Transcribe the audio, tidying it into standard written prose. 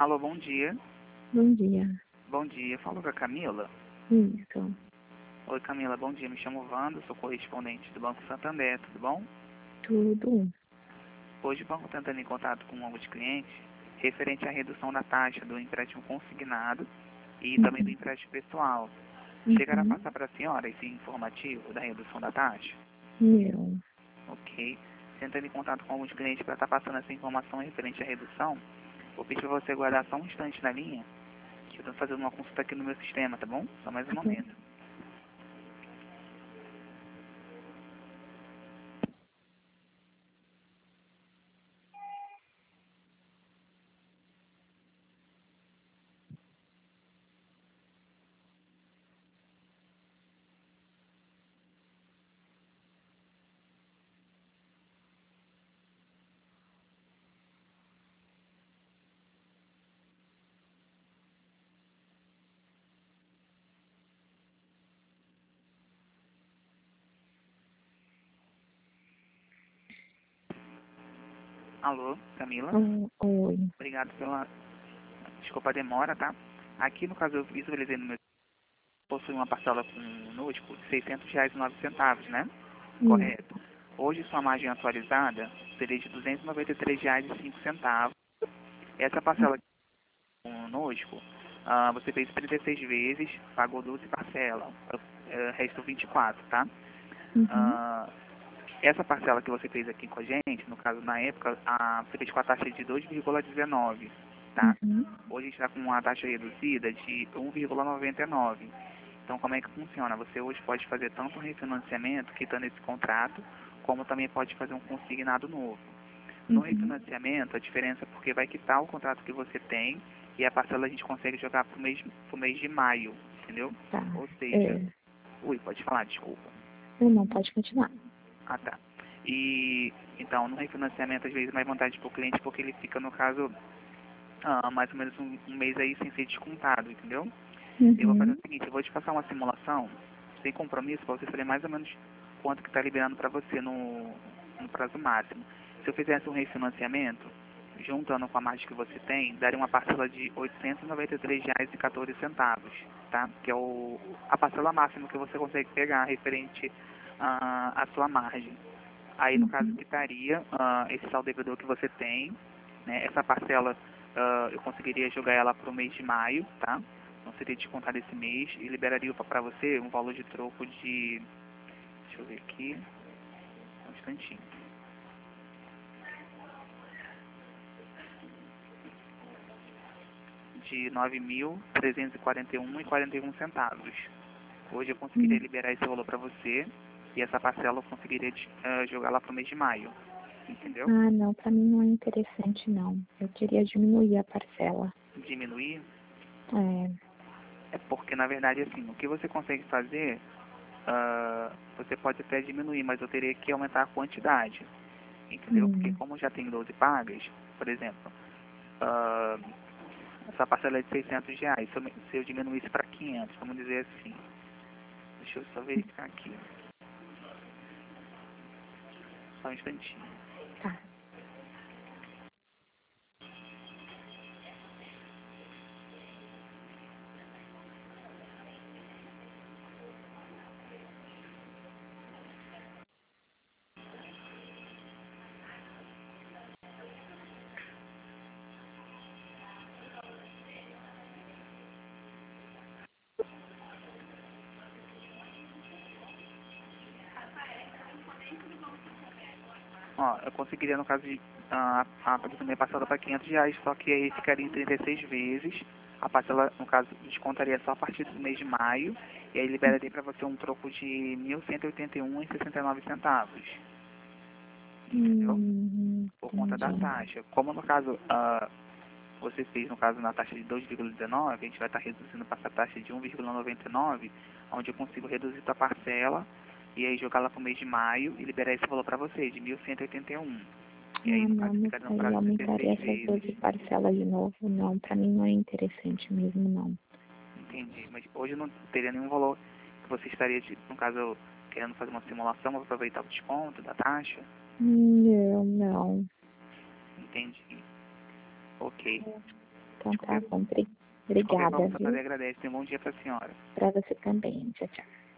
Alô, bom dia. Bom dia. Bom dia, falo com a Camila. Isso. Oi, Camila, bom dia. Me chamo Wanda, sou correspondente do Banco Santander, tudo bom? Tudo. Hoje o banco está entrando em contato com alguns clientes referente à redução da taxa do empréstimo consignado e também do empréstimo pessoal. Chegará a passar para a senhora esse informativo da redução da taxa? Não. Ok. Você entrando em contato com alguns clientes para estar passando essa informação referente à redução, vou pedir para você guardar só um instante na linha, que eu estou fazendo uma consulta aqui no meu sistema, tá bom? Só mais um momento. Alô, Camila? Oi. Obrigado pela... Desculpa a demora, tá? Aqui, no caso, eu visualizei no meu... Possui uma parcela conosco de R$600,09, né? Correto. Hoje, sua margem atualizada seria de R$293,05. Essa parcela conosco, você fez 36 vezes, pagou 12 parcelas. Restam 24, tá? Essa parcela que você fez aqui com a gente, no caso, na época, você fez com a taxa de 2,19, tá? Hoje está com uma taxa reduzida de 1,99. Então, como é que funciona? Você hoje pode fazer tanto um refinanciamento, quitando esse contrato, como também pode fazer um consignado novo. No refinanciamento, a diferença é porque vai quitar o contrato que você tem e a parcela a gente consegue jogar pro mês de maio, entendeu? Tá. Ou seja... Ui, pode falar, desculpa. Não, pode continuar. Ah, tá. E, então, no refinanciamento, às vezes, mais vantagem para o cliente, porque ele fica, no caso, mais ou menos um mês aí sem ser descontado, entendeu? Eu vou fazer o seguinte, eu vou te passar uma simulação, sem compromisso, para você saber mais ou menos quanto que está liberando para você no prazo máximo. Se eu fizesse um refinanciamento, juntando com a margem que você tem, daria uma parcela de R$893,14, tá? Que é a parcela máxima que você consegue pegar referente à sua margem. Aí, no caso, quitaria esse saldo devedor que você tem, né? Essa parcela, eu conseguiria jogar ela para o mês de maio, tá? Não seria descontado esse mês e liberaria para você um valor de troco de... Deixa eu ver aqui, um instantinho. De R$9.341,41. Hoje eu conseguiria liberar esse valor para você e essa parcela eu conseguiria jogar lá para o mês de maio. Entendeu? Ah, não, pra mim não é interessante, não. Eu queria diminuir a parcela. Diminuir? É. É porque, na verdade, assim, o que você consegue fazer, você pode até diminuir, mas eu teria que aumentar a quantidade. Entendeu? Porque como já tem 12 pagas, por exemplo, essa parcela é de R$600. Se eu diminuísse para 500, vamos dizer assim. Deixa eu só verificar aqui. Só um instantinho. Tá. Ó, eu conseguiria, no caso de a primeira parcela para R$500, só que aí ficaria em 36 vezes. A parcela, no caso, descontaria só a partir do mês de maio, e aí liberaria para você um troco de R$1.181,69. Entendeu? Por conta da taxa. Como no caso, você fez, no caso, na taxa de 2,19, a gente vai estar reduzindo para essa taxa de 1,99, onde eu consigo reduzir a parcela e aí jogar lá para o mês de maio e liberar esse valor para você, de 1.181. E aí, no caso, ficaria no prazo de aumentaria 36 essas 12 vezes. parcelas de novo. Não, pra mim não é interessante mesmo, não. Entendi. Mas hoje não teria nenhum valor que você estaria, no caso, querendo fazer uma simulação, aproveitar o desconto da taxa? Não. Entendi. Ok. Então tá bom. Qualquer Obrigada, forma, viu? eu agradeço. Tenha um bom dia para a senhora. Para você também. Tchau, tchau.